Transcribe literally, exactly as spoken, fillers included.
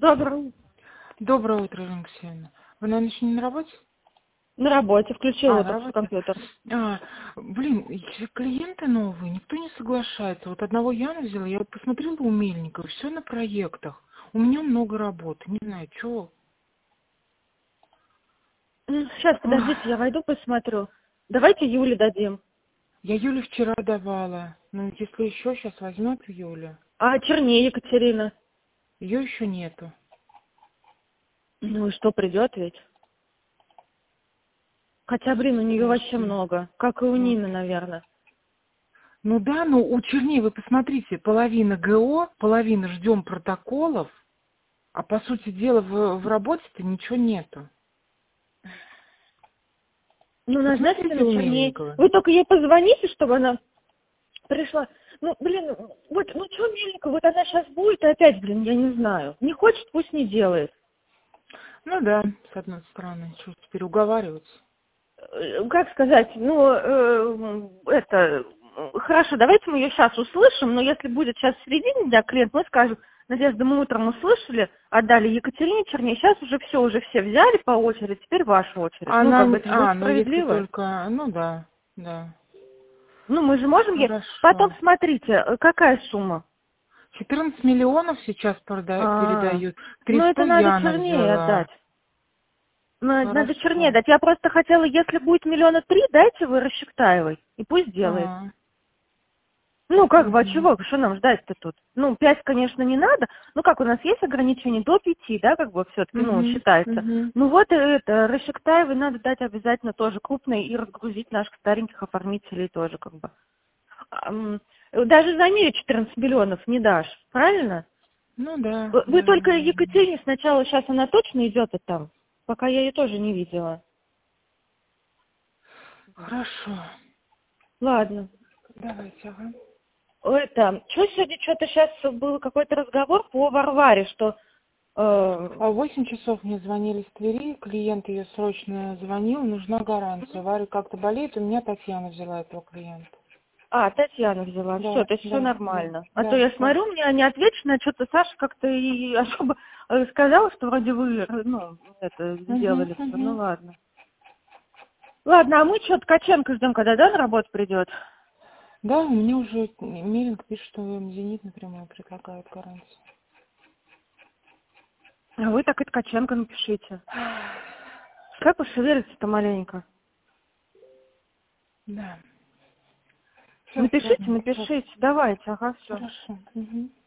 Доброе. Доброе утро, Ирина Алексеевна. Вы, наверное, еще не на работе? На работе. Включила А, я на только работе? компьютер. А, блин, эти клиенты новые, никто не соглашается. Вот одного Яна взяла, я посмотрела у Мельникова, все на проектах. У меня много работы, не знаю, что. Сейчас, подождите, я войду, посмотрю. Давайте Юле дадим. Я Юле вчера давала. Ну, если еще сейчас возьмет Юля. А Чернее Екатерина? Ее еще нету. Ну и что, придет ведь? Хотя, блин, у нее вообще много. Как и у Вот. Нины, наверное. Ну да, ну у Черней, вы посмотрите, половина ГО, половина ждем протоколов, а по сути дела в, в работе-то ничего нету. Ну, назначьте Посмотрите на у Чернее. Мельникова. Вы только ей позвоните, чтобы она пришла. Ну, блин, вот, ну что Мельникова, вот она сейчас будет, и опять, блин, я не знаю. Не хочет, пусть не делает. Ну да, с одной стороны, что теперь уговариваться. Э, Как сказать, ну, э, это, хорошо, давайте мы ее сейчас услышим, но если будет сейчас в середине дня клиент, мы скажем, Надежда, мы утром услышали, отдали Екатерине Черней, сейчас уже все, уже все взяли по очереди, теперь ваша очередь. Ну, Она, как бы не- это же будет а, ну если справедливо. только, ну да, да. Ну, мы же можем ей... Потом Хорошо. смотрите, э, какая сумма? четырнадцать миллионов сейчас прода- А, передают. ну, это триста надо Яна чернее взяла. отдать. На- Надо чернее Хорошо. дать. Я просто хотела, если будет миллиона три, дайте вы Расщептаевой, и пусть делает. А, Ну, как бы, а угу. чего? Что нам ждать-то тут? Ну, пять, конечно, не надо. Ну, как у нас есть ограничение до пяти, да, как бы все-таки, ну, Угу. считается. Угу. Ну, вот и это, Расщептаевой надо дать обязательно тоже крупной и разгрузить наших стареньких оформителей тоже, как бы. Ам, Даже за нее четырнадцать миллионов не дашь, правильно? Ну да, Вы вы да, только да. Екатерине сначала, сейчас она точно идет там, пока я ее тоже не видела. Хорошо. Ладно. Давайте, ага. Это, что сегодня, что-то сейчас был какой-то разговор по Варваре, что... э, А в восемь часов мне звонили с Твери, клиент ее срочно звонил, нужна гарантия. Варя как-то болеет, у меня Татьяна взяла этого клиента. А, Татьяна взяла, все, Да, то есть все да, да, нормально. А то да, я да. смотрю, мне не отвечено, что-то Саша как-то и особо э, сказала, что вроде вы, э, ну, это, Угу, сделали все, ну угу. ладно. Ладно, а мы что, Ткаченко ждем, когда, да, на работу придет? Да, у меня уже Мелинг пишет, что Зенит напрямую предлагает гарантию. А вы так и Ткаченко напишите. Как пошевелится-то маленько? Да. Все, Напишите, ладно, сейчас. напишите, давайте, ага, все. Хорошо. Угу.